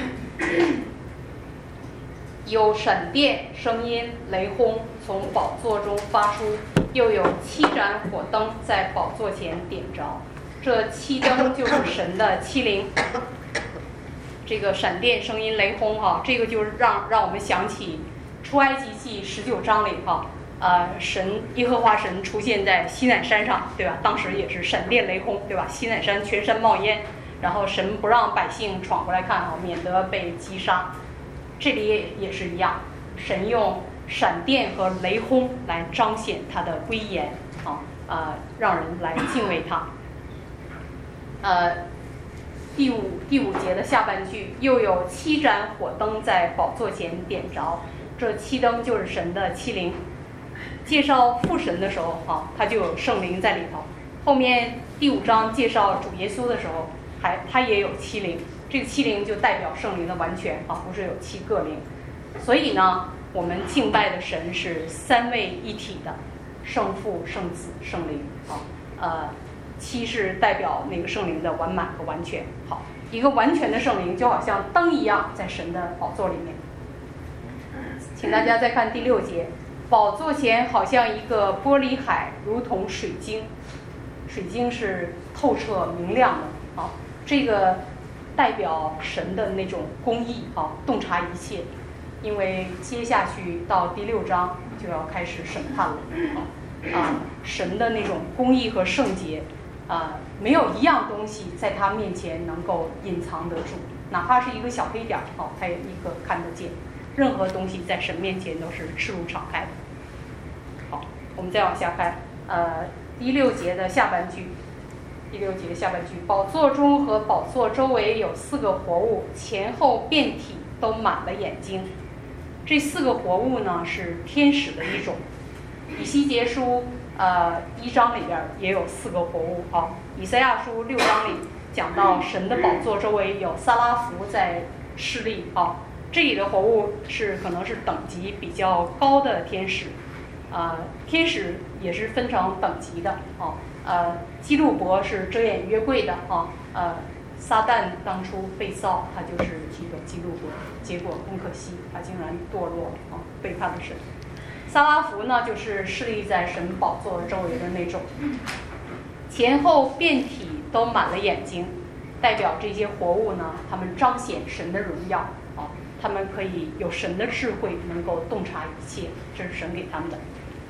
有闪电、声音、雷轰从宝座中发出，又有七盏火灯在宝座前点着。这七灯就是神的七灵。这个闪电、声音、雷轰哈、啊，这个就是让让我们想起出埃及记十九章里哈、啊，呃，神耶和华神出现在西乃山上，对吧？当时也是闪电雷轰，对吧？西乃山全山冒烟，然后神不让百姓闯过来看哈，免得被击杀。这里也也是一样，神用闪电和雷轰来彰显他的威严啊，呃，让人来敬畏他。呃，第五第五节的下半句，又有七盏火灯在宝座前点着，这七灯就是神的七灵。介绍父神的时候啊，他就有圣灵在里头。后面第五章介绍主耶稣的时候，还他也有七灵。这个七灵就代表圣灵的完全啊，不是有七个灵。所以呢，我们敬拜的神是三位一体的，圣父、圣子、圣灵啊。呃，七是代表那个圣灵的完满和完全。好，一个完全的圣灵就好像灯一样在神的宝座里面。请大家再看第六节，宝座前好像一个玻璃海，如同水晶。水晶是透彻明亮的啊，这个代表神的那种公义啊，洞察一切。因为接下去到第六章就要开始审判了啊，啊，神的那种公义和圣洁啊，没有一样东西在他面前能够隐藏得住，哪怕是一个小黑点啊，他也立刻看得见。任何东西在神面前都是赤露敞开的。好，我们再往下看，呃，第六节的下半句。第六节下半句，宝座中和宝座周围有四个活物，前后遍体都满了眼睛。这四个活物呢是天使的一种。以西结书呃一章里边也有四个活物啊。以赛亚书六章里讲到神的宝座周围有撒拉弗在侍立啊。这里的活物是可能是等级比较高的天使，呃，天使也是分成等级的啊。呃，基路伯是遮掩约柜的啊，呃，撒旦当初被造，他就是这个基路伯，结果很可惜，他竟然堕落啊，背叛了神。撒拉弗呢，就是侍立在神宝座周围的那种，前后遍体都满了眼睛，代表这些活物呢，他们彰显神的荣耀啊，他们可以有神的智慧，能够洞察一切，这是神给他们的。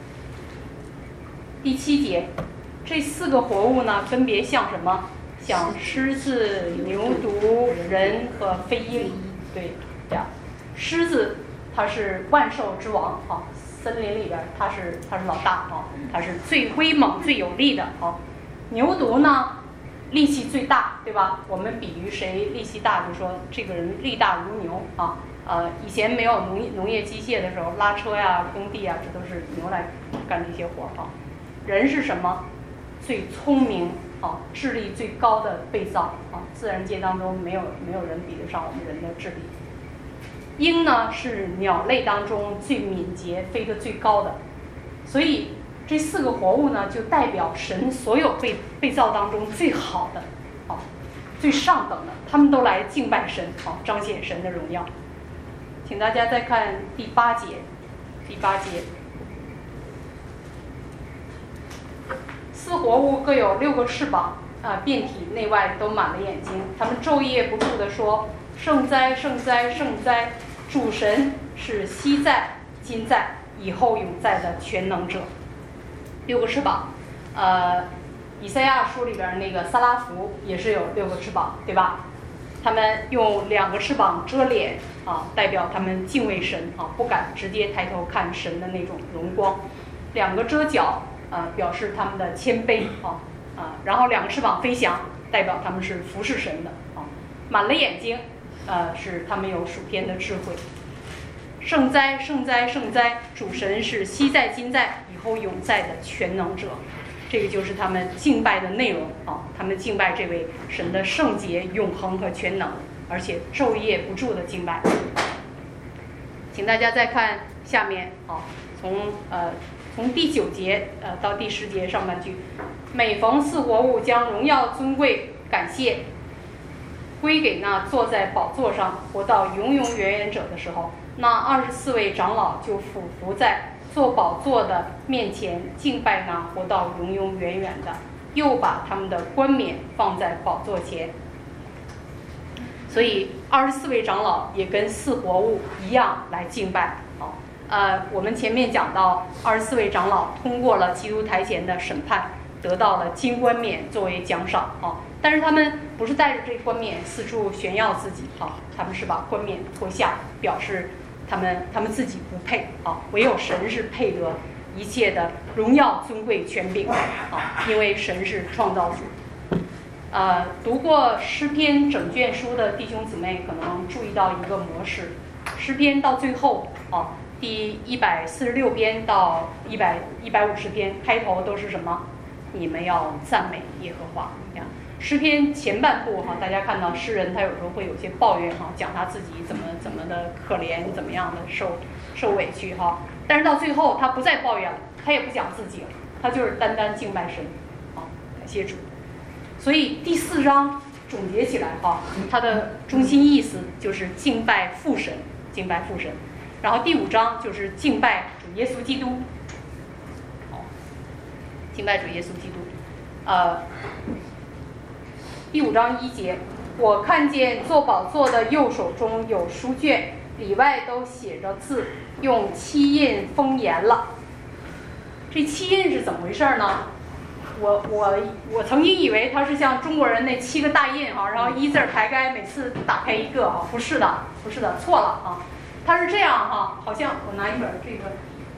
第七节。这四个活物呢，分别像什么？像狮子、牛犊、人和飞鹰。对，这样。狮子它是万兽之王啊，森林里边它是它是老大啊，它是最威猛、最有力的啊。牛犊呢，力气最大，对吧？我们比喻谁力气大，就说这个人力大如牛啊。呃，以前没有农业农业机械的时候，拉车呀、工地啊，这都是牛来干这些活啊。人是什么？最聪明啊，智力最高的被造啊，自然界当中没有没有人比得上我们人的智力。鹰呢是鸟类当中最敏捷、飞得最高的，所以这四个活物呢就代表神所有被被造当中最好的啊，最上等的，他们都来敬拜神啊，彰显神的荣耀。请大家再看第八节，第八节。四活物各有六个翅膀， 呃遍体内外都满了眼睛，他们昼夜不住地说：圣哉，圣哉，圣哉！主神是昔在、今在、以后永在的全能者。六个翅膀，呃，以赛亚书里边那个撒拉弗也是有六个翅膀，对吧？他们用两个翅膀遮脸啊，代表他们敬畏神啊，不敢直接抬头看神的那种荣光；两个遮脚，呃，表示他们的谦卑啊啊，然后两个翅膀飞翔，代表他们是服侍神的啊。满了眼睛，呃，是他们有属天的智慧。圣哉，圣哉，圣哉！主神是昔在、今在、以后永在的全能者。这个就是他们敬拜的内容啊，他们敬拜这位神的圣洁、永恒和全能，而且昼夜不住的敬拜。请大家再看下面啊，从呃从第九节呃到第十节上半句，每逢四活物将荣耀、尊贵、感谢归给那坐在宝座上活到永永远远者的时候，那二十四位长老就俯伏在坐宝座的面前敬拜那活到永永远远的，又把他们的冠冕放在宝座前。所以二十四位长老也跟四活物一样来敬拜。好，呃，我们前面讲到二十四位长老通过了基督台前的审判，得到了金冠冕作为奖赏啊。但是他们不是带着这冠冕四处炫耀自己啊，他们是把冠冕脱下，表示他们他们自己不配啊，唯有神是配得一切的荣耀、尊贵、权柄啊，因为神是创造主。呃，读过诗篇整卷书的弟兄姊妹可能注意到一个模式，诗篇到最后啊，第一百四十六篇到一百一百五十篇开头都是什么？你们要赞美耶和华呀。诗篇前半部哈，大家看到诗人他有时候会有些抱怨哈，讲他自己怎么怎么的可怜，怎么样的受受委屈哈。但是到最后他不再抱怨了，他也不讲自己了，他就是单单敬拜神，啊，感谢主。所以第四章总结起来哈，它的中心意思就是敬拜父神，敬拜父神。然后第五章就是敬拜主耶稣基督，好，敬拜主耶稣基督，呃。第五章一节，我看见坐宝座的右手中有书卷，里外都写着字，用漆印封严了。这漆印是怎么回事呢？我我我曾经以为它是像中国人那七个大印哈，然后一字排开，每次打开一个哈，不是的，不是的，错了啊，它是这样哈，好像我拿一本这个。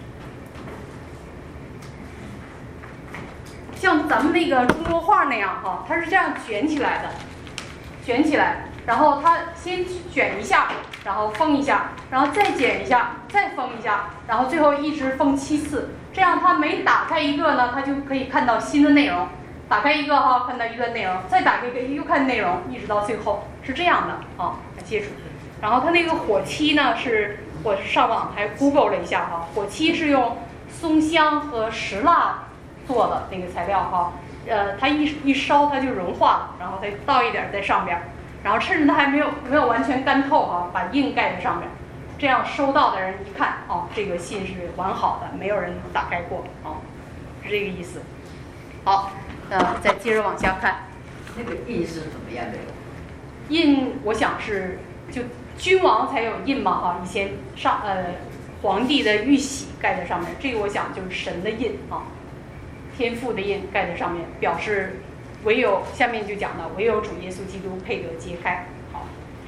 像咱们那个中国画那样哈，它是这样卷起来的，卷起来，然后它先卷一下，然后封一下，然后再卷一下，再封一下，然后最后一直封七次，这样它每打开一个呢，它就可以看到新的内容。打开一个哈，看到一个内容，再打开一个又看内容，一直到最后是这样的啊，感谢主。然后它那个火漆呢，是我上网还 Google 了一下哈，火漆是用松香和石蜡做的那个材料哈，呃，它一一烧它就融化了，然后再倒一点在上边，然后趁着它还没有没有完全干透哈，把印盖在上面，这样收到的人一看哦，这个信是完好的，没有人打开过哦，是这个意思。好，呃，再接着往下看， 那个印是怎么样的？ 印我想是就君王才有印嘛哈，以前上呃皇帝的玉玺盖在上面，这个我想就是神的印啊。天父的印盖在上面，表示唯有下面就讲了，唯有主耶稣基督配得揭开。好，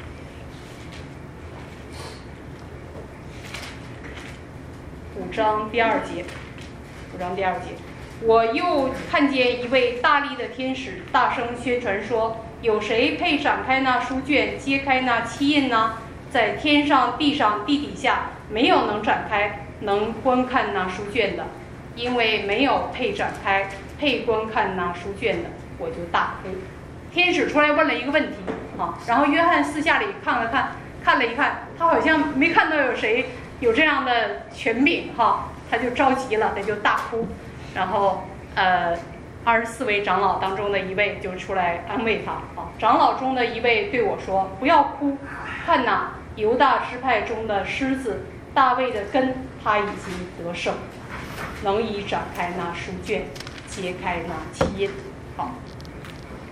五章第二节，五章第二节，我又看见一位大力的天使大声宣传说：有谁配展开那书卷，揭开那七印呢？在天上、地上、地底下，没有能展开、能观看那书卷的。因为没有配展开、配观看那书卷的，我就大哭。天使出来问了一个问题啊，然后约翰私下里看了看，看了一看，他好像没看到有谁有这样的权柄哈，他就着急了，他就大哭。然后呃，二十四位长老当中的一位就出来安慰他啊。长老中的一位对我说：“不要哭，看哪，犹大支派中的狮子大卫的根，他已经得胜。”能以展开那书卷，揭开那七印。好，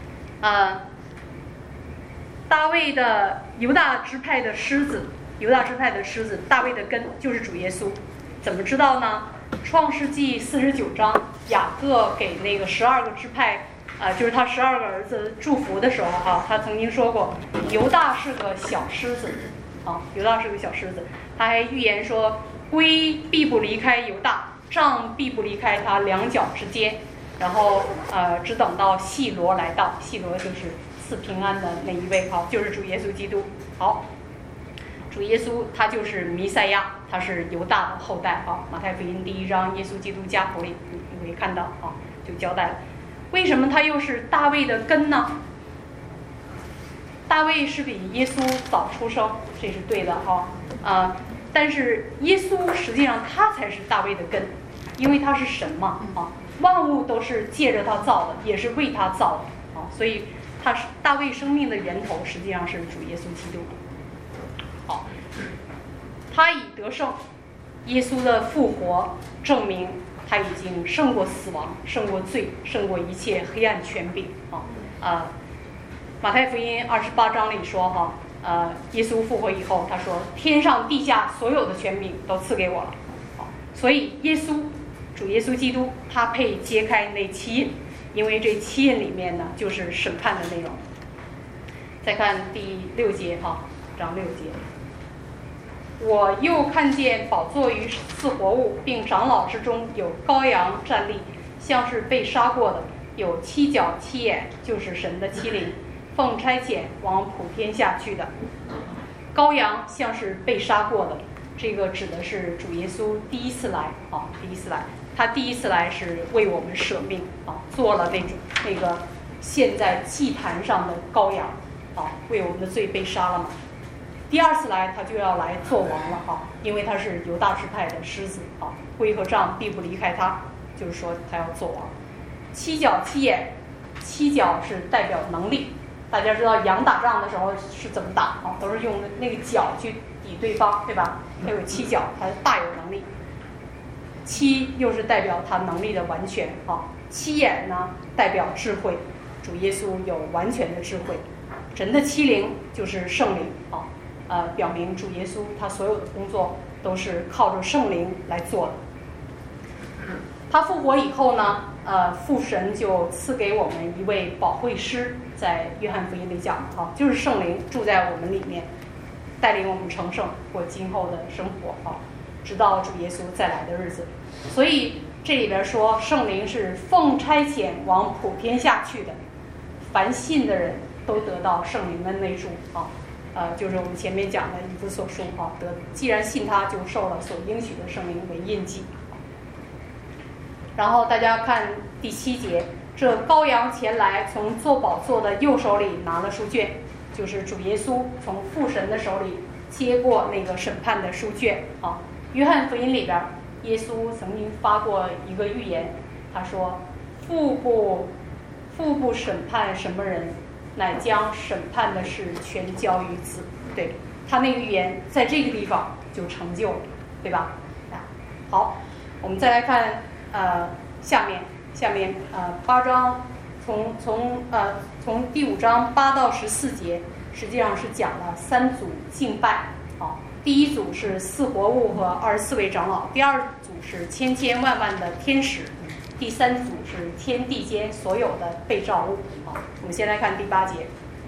呃，大卫的犹大支派的狮子，犹大支派的狮子，大卫的根就是主耶稣。怎么知道呢？创世纪四十九章，雅各给那个十二个支派，呃，就是他十二个儿子祝福的时候哈、啊，他曾经说过，犹大是个小狮子，啊，犹大是个小狮子。他还预言说，龟必不离开犹大，杖必不离开他两脚之间。然后呃，只等到细罗来到，细罗就是赐平安的那一位，好，就是主耶稣基督。好，主耶稣他就是弥赛亚，他是犹大的后代。好，马太福音第一章，耶稣基督家谱里你可以看到，好，就交代了，为什么他又是大卫的根呢？大卫是比耶稣早出生，这是对的哈，啊，但是耶稣实际上他才是大卫的根，因为他是神嘛，啊。万物都是借着他造的，也是为他造的啊，所以他是大卫生命的源头，实际上是主耶稣基督。好，他已得胜，耶稣的复活证明他已经胜过死亡，胜过罪，胜过一切黑暗权柄啊。呃，马太福音二十八章里说哈，呃，耶稣复活以后，他说天上地下所有的权柄都赐给我了，好，所以耶稣。主耶稣基督他配揭开那七印，因为这七印里面呢就是审判的内容。再看第六节哈，章六节，我又看见宝座与四活物，并长老之中有羔羊站立，像是被杀过的，有七角七眼，就是神的欺凌，奉差遣往普天下去的。羔羊像是被杀过的，这个指的是主耶稣第一次来啊，第一次来。他第一次来是为我们舍命啊，做了那种那个献在祭坛上的羔羊啊，为我们的罪被杀了嘛。第二次来他就要来做王了哈、啊，因为他是犹大支派的狮子啊，龟和杖必不离开他，就是说他要做王。七角七眼，七角是代表能力，大家知道羊打仗的时候是怎么打啊？都是用那个角去抵对方，对吧？他有七角，他大有能力。七又是代表他能力的完全啊，七眼呢代表智慧，主耶稣有完全的智慧，神的欺凌就是圣灵啊，呃，表明主耶稣他所有的工作都是靠着圣灵来做的。他复活以后呢，呃，父神就赐给我们一位保惠师，在约翰福音里讲啊，就是圣灵住在我们里面，带领我们成圣过今后的生活啊。直到主耶稣再来的日子，所以这里边说圣灵是奉差遣往普天下去的，凡信的人都得到圣灵的内住啊，呃，就是我们前面讲的以弗所书啊，得既然信他，就受了所应许的圣灵为印记。然后大家看第七节，这羔羊前来，从坐宝座的右手里拿了书卷，就是主耶稣从父神的手里接过那个审判的书卷啊。约翰福音里边，耶稣曾经发过一个预言，他说：“父不，父不审判什么人，乃将审判的事全交于子。”对，他那个预言在这个地方就成就了，对吧？啊，好，我们再来看呃下面下面呃八章，从从呃从第五章八到十四节，实际上是讲了三组敬拜啊。第一组是四活物和二十四位长老，第二组是千千万万的天使，第三组是天地间所有的被造物。好，我们先来看第八节。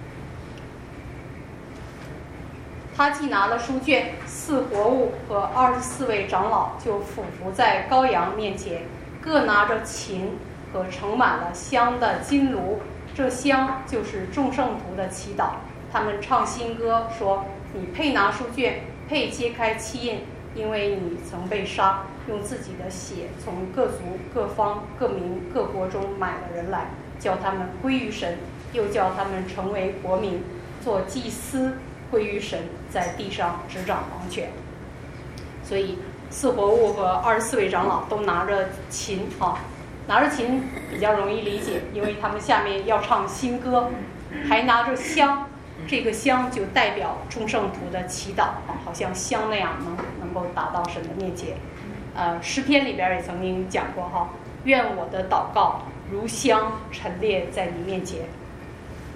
他既拿了书卷，四活物和二十四位长老就俯伏在羔羊面前，各拿着琴和盛满了香的金炉，这香就是众圣徒的祈祷。他们唱新歌说：“你配拿书卷，配揭开七印，因为你曾被杀，用自己的血从各族、各方、各民、各国中买了人来，叫他们归于神，又叫他们成为国民，做祭司，归于神，在地上执掌王权。”所以四活物和二十四位长老都拿着琴啊，拿着琴比较容易理解，因为他们下面要唱新歌，还拿着香。这个香就代表众圣徒的祈祷啊，好像香那样能能够达到神的面前。呃，诗篇里边也曾经讲过哈，愿我的祷告如香陈列在你面前。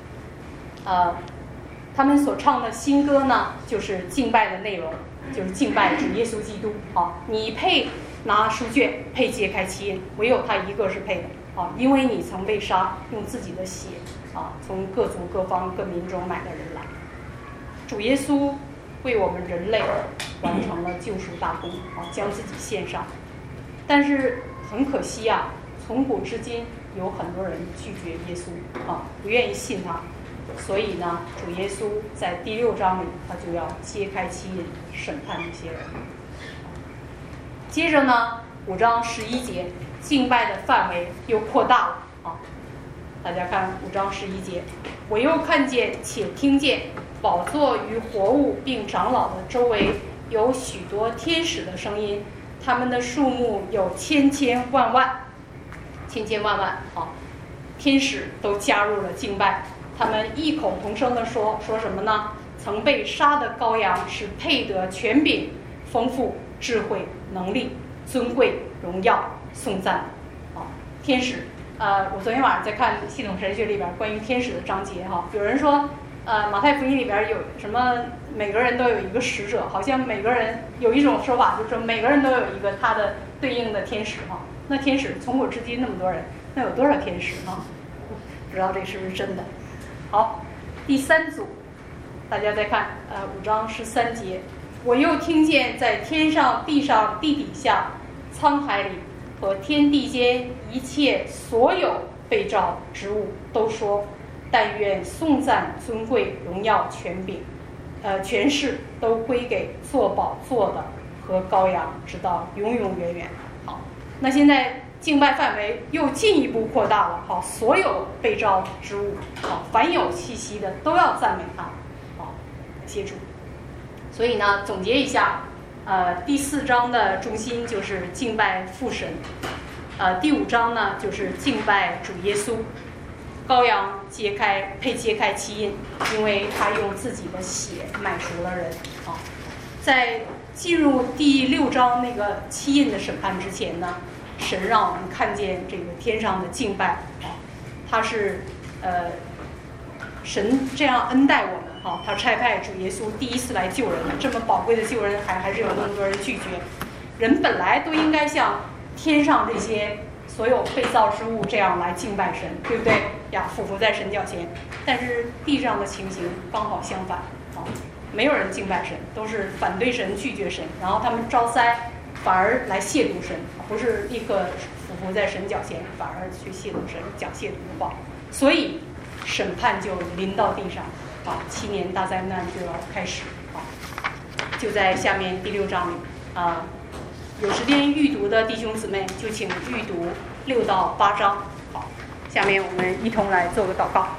呃，他们所唱的新歌呢，就是敬拜的内容，就是敬拜主耶稣基督。啊，你配拿书卷，配揭开七印，唯有他一个是配的。啊，因为你曾被杀，用自己的血啊，从各族各方各民中买的人来。主耶稣为我们人类完成了救赎大功，啊，将自己献上。但是很可惜啊，从古至今有很多人拒绝耶稣啊，不愿意信他。所以呢，主耶稣在第六章里，他就要揭开七印，审判这些人。接着呢，五章十一节，敬拜的范围又扩大了啊！大家看五章十一节，我又看见且听见宝座与活物并长老的周围有许多天使的声音，他们的数目有千千万万，千千万万啊！天使都加入了敬拜，他们异口同声地说：“说什么呢？曾被杀的羔羊是配得权柄、丰富、智慧、能力、尊贵、荣耀、颂赞。”啊，天使，呃，我昨天晚上在看系统神学里边关于天使的章节哈，有人说，呃，马太福音里边有什么每个人都有一个使者，好像每个人有一种说法，就是说每个人都有一个他的对应的天使哈。那天使从古至今那么多人，那有多少天使哈？不知道这是不是真的。好，第三组，大家再看，呃，五章十三节，我又听见在天上、地上、地底下、沧海里和天地间一切所有被造之物都说：但愿颂赞、尊贵、荣耀、权柄，呃，权势都归给坐宝座的和羔羊，直到永永远远。好，那现在敬拜范围又进一步扩大了。好，所有被造之物，好，凡有气息的都要赞美他。好，感谢主。所以呢，总结一下，呃，第四章的中心就是敬拜父神，呃，第五章呢就是敬拜主耶稣。羔羊揭开配揭开七印，因为他用自己的血买赎了人。啊，在进入第六章那个七印的审判之前呢，神让我们看见这个天上的敬拜啊，他是呃神这样恩待我们啊，他差派主耶稣第一次来救人，这么宝贵的救人还还是有那么多人拒绝。人本来都应该像天上这些所有被造之物这样来敬拜神，对不对呀？俯伏在神脚前。但是地上的情形刚好相反啊，没有人敬拜神，都是反对神、拒绝神，然后他们招灾，反而来亵渎神，不是立刻俯伏在神脚前，反而去亵渎神，讲亵渎的话。所以审判就临到地上啊，七年大灾难就要开始啊，就在下面第六章里啊。有时间预读的弟兄姊妹就请预读六到八章。好，下面我们一同来做个祷告。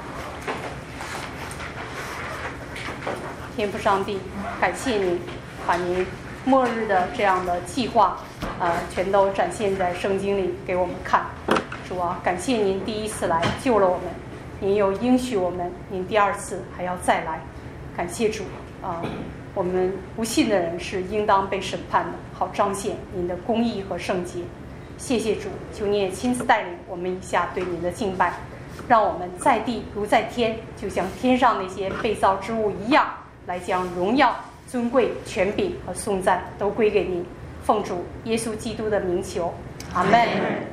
天父上帝，感谢你把您末日的这样的计划，呃，全都展现在圣经里给我们看。主啊，感谢您第一次来救了我们，您又应许我们，您第二次还要再来。感谢主啊！呃我们不信的人是应当被审判的，好彰显您的公义和圣洁。谢谢主，求你也亲自带领我们以下对您的敬拜，让我们在地如在天，就像天上那些被造之物一样，来将荣耀、尊贵、权柄和颂赞都归给您。奉主耶稣基督的名求，阿们。